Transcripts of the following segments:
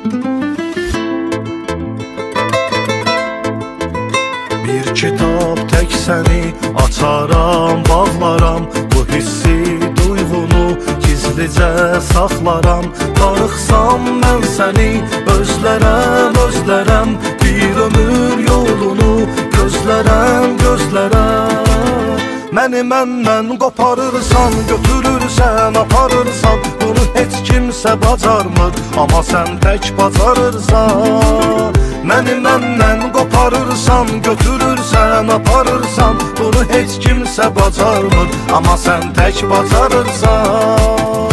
Bir kitab tək səni açaram, bağlaram. Bu hissi, duyğunu gizlicə saxlaram. Darıxsam mən səni özlərəm, özlərəm. Bir ömür yolunu gözlərəm, gözlərəm. Məni məndən qoparırsan, götürürsən, aparırsan. Bunu heç kimsə bacarmır, amma sən tək bacarırsan. Məni məndən qoparırsan, götürürsən, aparırsan. Bunu heç kimsə bacarmır, amma sən tək bacarırsan.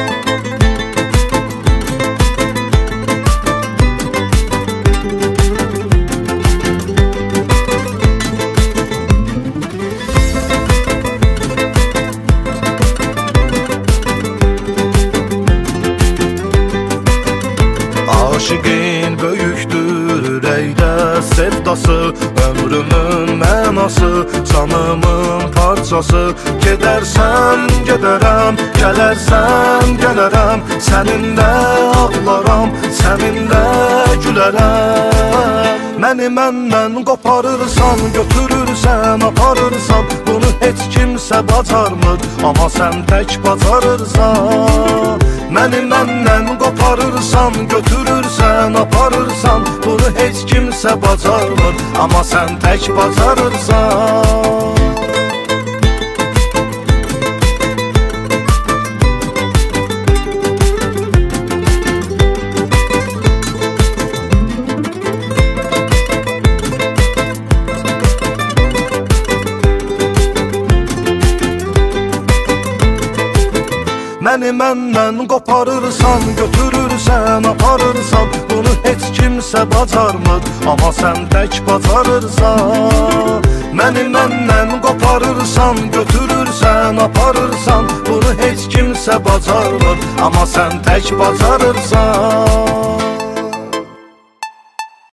Aşıqin böyükdür ürəkdə sevdası, ömrümün mənası, canımın parçası. Gedərsən, gedərəm, gələrsən, gələrəm. Səninlə ağlaram, səninlə gülərəm. Məni məndən qoparırsan, götürürsən, aparırsan. Bunu heç kimsə bacarmır, amma sən tək bacarırsan. Məni məndən qoparırsan, götürürsən, aparırsan. Bunu heç kimsə bacarmır, amma sən tək bacarırsan. Məni məndən qoparırsan, götürürsən, aparırsan. Bunu heç kimsə bacarmır, amma sən tək bacarırsan. Məni məndən qoparırsan, götürürsən, aparırsan. Bunu heç kimsə bacarmır, amma sən tək bacarırsan.